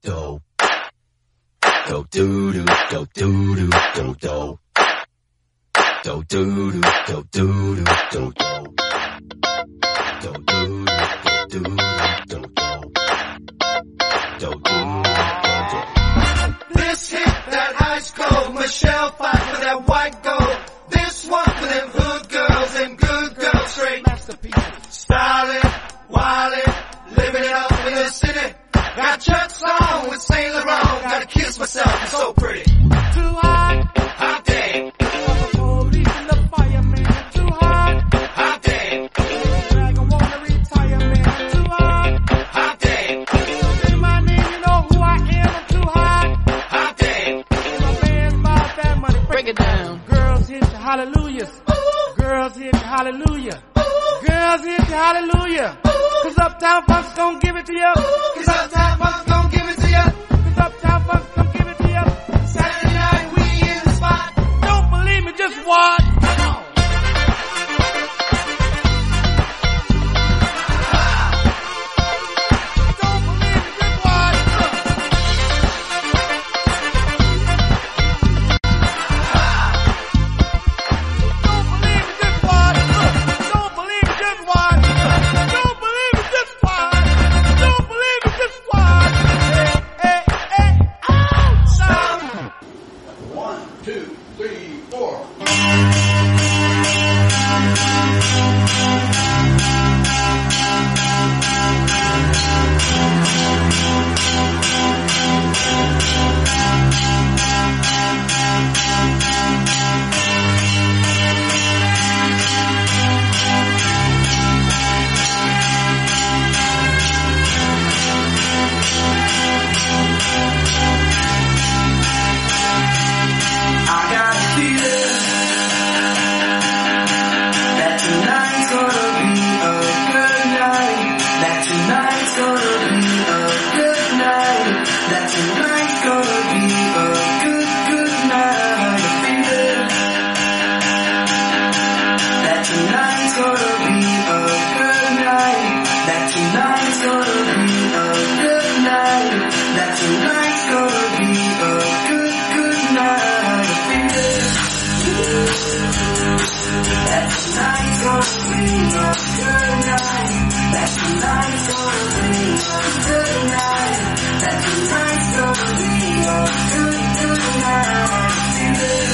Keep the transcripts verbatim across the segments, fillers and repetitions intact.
do. Do do do do do do do do. Do do do do do do do do. Do do do do do do. Do do do. This hit that ice cold, Michelle fight for that white gold. This one for them hood girls, them good girls, straight masterpiece. Styling, wildin', living it up in the city. Got Chuck's on with Saint Laurent, gotta kiss myself, I'm so pretty. Too hot, hot day. The police and the fireman, too hot, hot day. Dragon wanna retire, man, too hot, hot day. Say my name, you know who I am, I'm too hot, hot day. My man's about that money, break it down. Girls hit the hallelujahs, girls hit the hallelujah, girls hit the hallelujah. Cause Uptown Funk's gon' give it to you. Cause Uptown Funk's gon' give it to you. Cause Uptown Funk's gon' give it to you. Saturday night we in the spot. Don't believe me, just watch. Come on. Don't believe me, just watch. Don't believe me, just watch. Don't believe me, just watch. Don't believe me, just watch. Don't believe me, just watch. Hey, hey, hey, ouch! One, two, three, four. I got a feeling that tonight's gonna be a good night. That tonight's gonna be a good night. That tonight's gonna be a good, good night. A feeling that tonight's gonna be a good night. That tonight's gonna be a good night. That tonight's gonna be a good, good night. A feeling that tonight's gonna be a good night. That tonight's gonna be a good night. That tonight's gonna be a good, good night. Feeling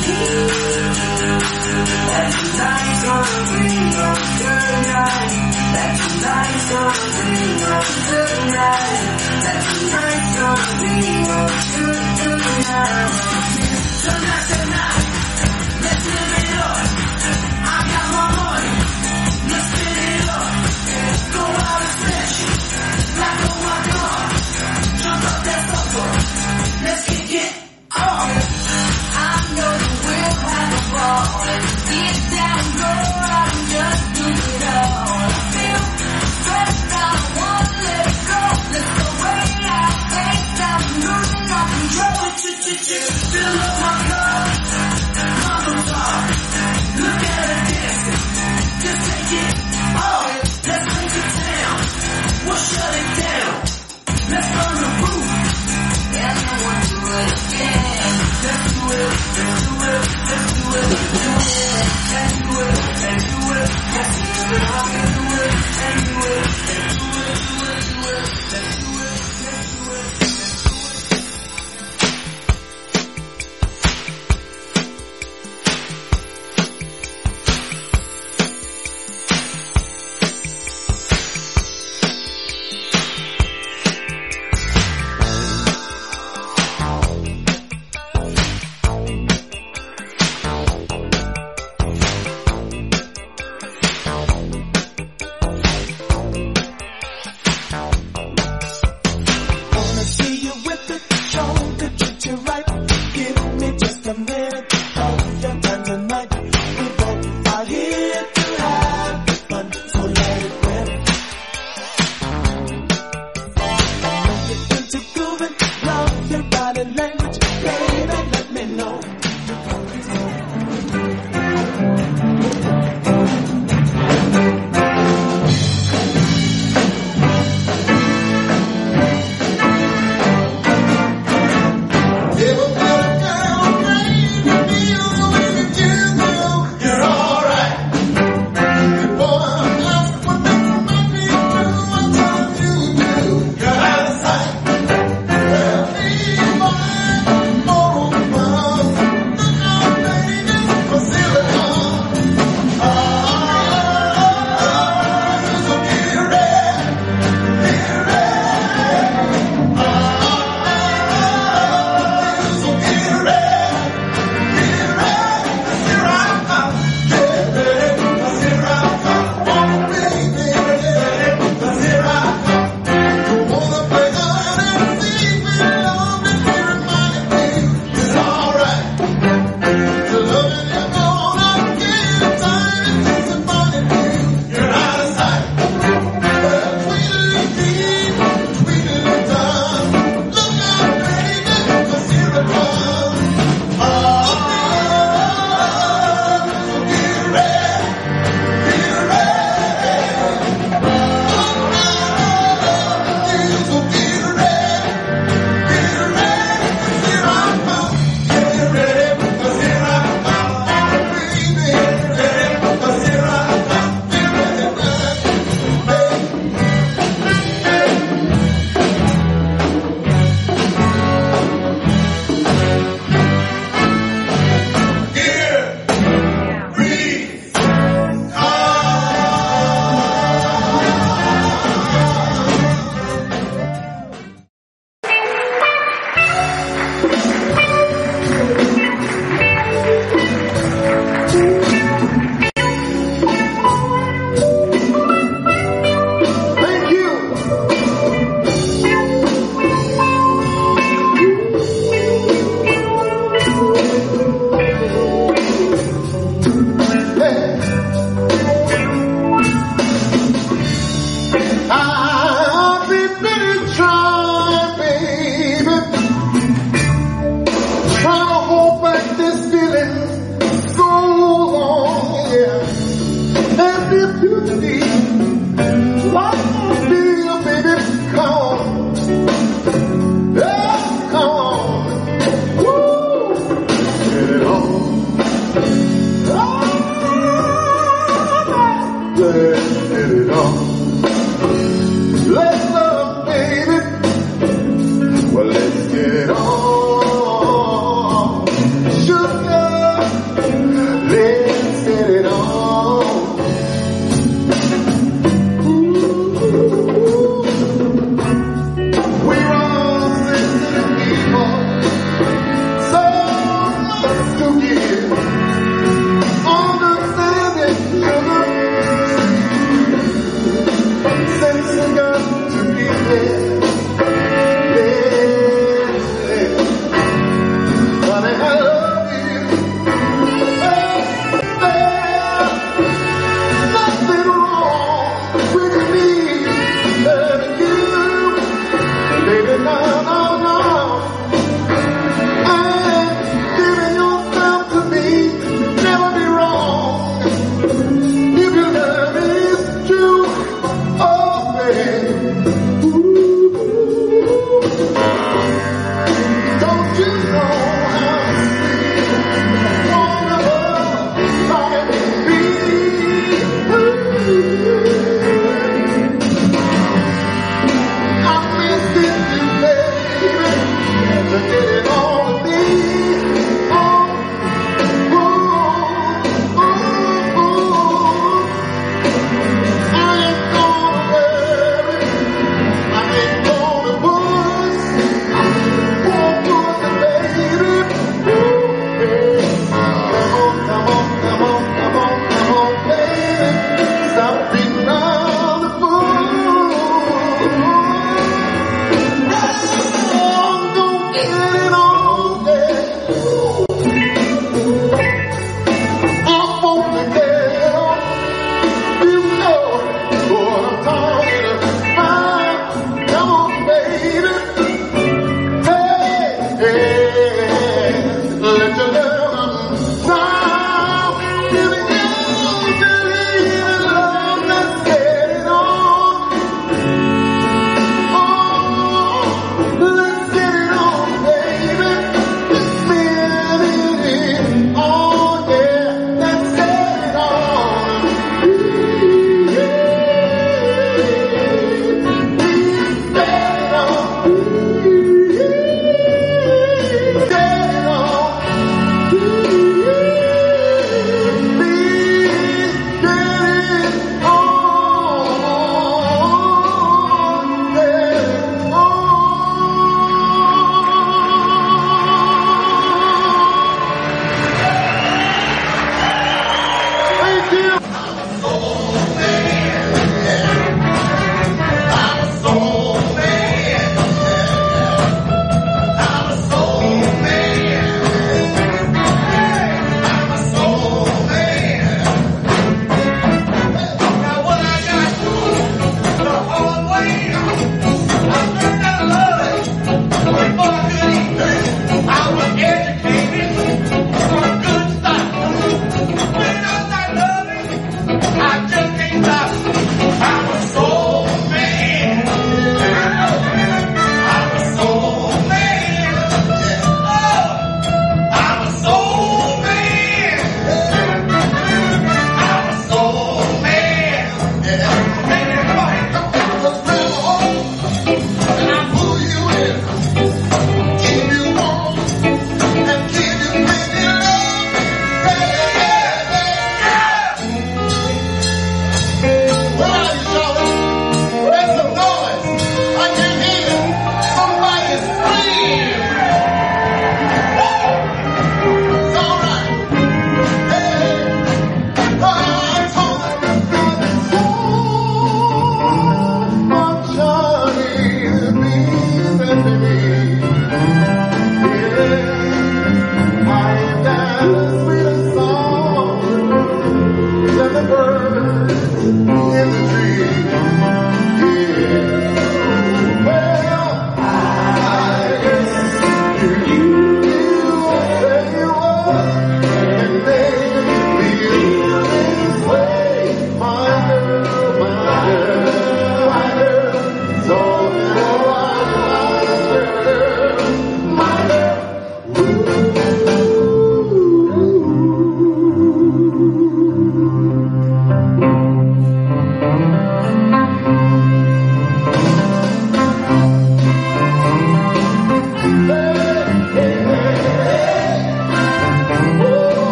that tonight's gonna be a good night. That tonight's gonna be a good night. That tonight's gonna be a good, good night.